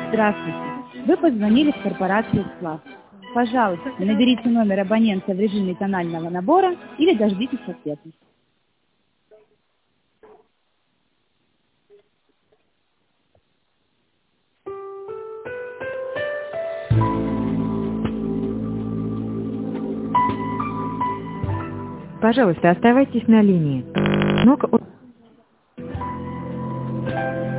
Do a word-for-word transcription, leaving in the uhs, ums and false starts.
Здравствуйте. Вы позвонили в корпорацию «Сплав». Пожалуйста, наберите номер абонента в режиме тонального набора или дождитесь ответа. Пожалуйста, оставайтесь на линии. Ну-ка,